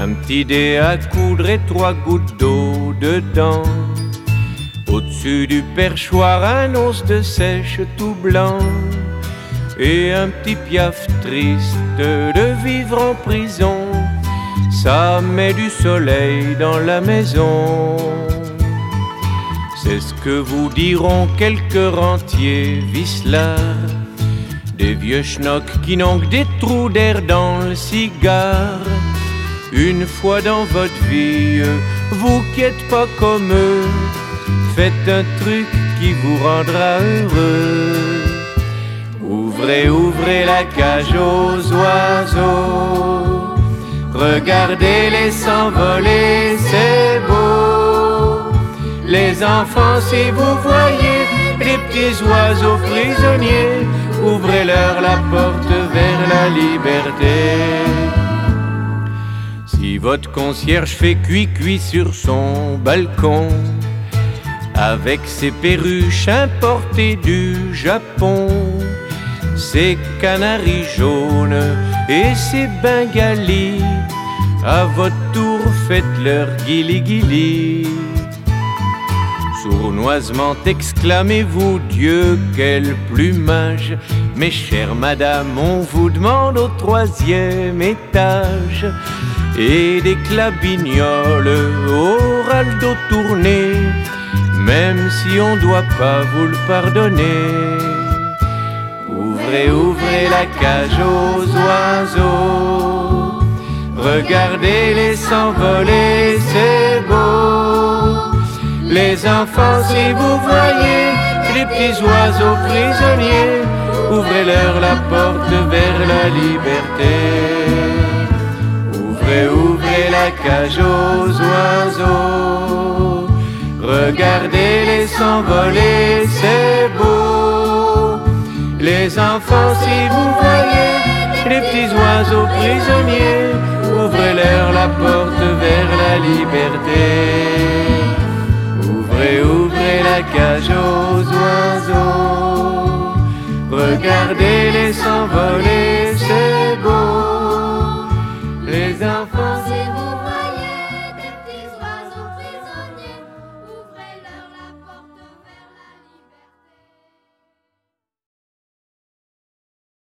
Un petit dé à coudre et 3 gouttes d'eau dedans. Au-dessus du perchoir, un os de sèche tout blanc. Et un petit piaf triste de vivre en prison. Ça met du soleil dans la maison. C'est ce que vous diront quelques rentiers vicelards, des vieux schnocks qui n'ont que des trous d'air dans le cigare. Une fois dans votre vie, vous qui êtes pas comme eux, faites un truc qui vous rendra heureux. Ouvrez, ouvrez la cage aux oiseaux, regardez-les s'envoler, c'est beau. Les enfants, si vous voyez les petits oiseaux prisonniers, ouvrez-leur la porte vers la liberté. Si votre concierge fait cuit-cuit sur son balcon, avec ses perruches importées du Japon, ses canaris jaunes et ses bengalis, à votre tour faites-leur guili-guili. Sournoisement exclamez-vous, Dieu, quel plumage! Mes chères madames, on vous demande au 3e étage. Et des clabignoles au raldo tourné, même si on doit pas vous le pardonner. Ouvrez, ouvrez la cage aux oiseaux, regardez-les s'envoler, c'est beau. Les enfants, si vous voyez les petits oiseaux prisonniers, ouvrez-leur la porte vers la liberté. Ouvrez, ouvrez la cage aux oiseaux, regardez-les s'envoler, c'est beau. Les enfants, si vous voyez les petits oiseaux prisonniers, ouvrez-leur la porte vers la liberté.